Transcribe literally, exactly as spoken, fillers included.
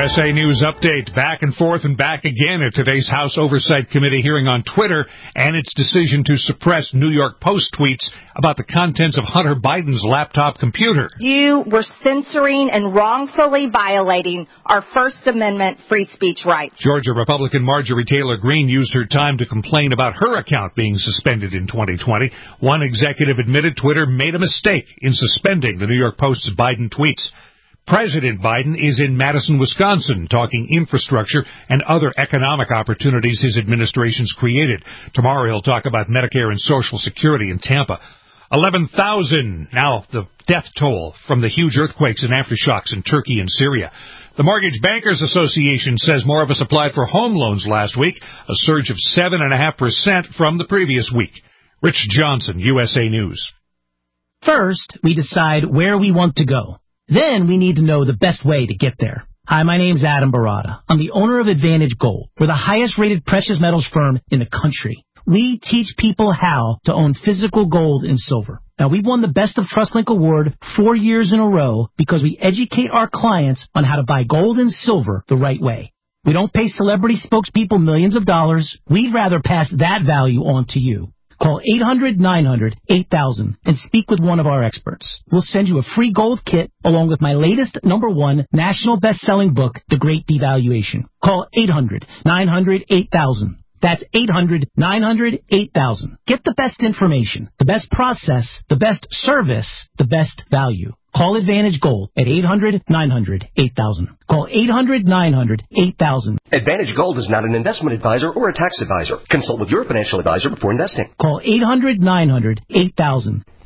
S A News Update. Back and forth and back again at today's House Oversight Committee hearing on Twitter and its decision to suppress New York Post tweets about the contents of Hunter Biden's laptop computer. You were censoring and wrongfully violating our First Amendment free speech rights. Georgia Republican Marjorie Taylor Greene used her time to complain about her account being suspended in twenty twenty. One executive admitted Twitter made a mistake in suspending the New York Post's Biden tweets. President Biden is in Madison, Wisconsin, talking infrastructure and other economic opportunities his administration's created. Tomorrow he'll talk about Medicare and Social Security in Tampa. eleven thousand now the death toll from the huge earthquakes and aftershocks in Turkey and Syria. The Mortgage Bankers Association says more of us applied for home loans last week, a surge of seven point five percent from the previous week. Rich Johnson, U S A News. First, we decide where we want to go. Then we need to know the best way to get there. Hi, my name's Adam Barada. I'm the owner of Advantage Gold. We're the highest-rated precious metals firm in the country. We teach people how to own physical gold and silver. Now, we've won the Best of TrustLink Award four years in a row because we educate our clients on how to buy gold and silver the right way. We don't pay celebrity spokespeople millions of dollars. We'd rather pass that value on to you. Call eight hundred nine hundred eight thousand and speak with one of our experts. We'll send you a free gold kit along with my latest number one national best-selling book, The Great Devaluation. Call eight hundred nine hundred eight thousand. That's eight hundred nine hundred eight thousand. Get the best information, the best process, the best service, the best value. Call Advantage Gold at eight hundred nine hundred eight thousand. Call eight hundred nine hundred eight thousand. Advantage Gold is not an investment advisor or a tax advisor. Consult with your financial advisor before investing. Call eight hundred nine hundred eight thousand.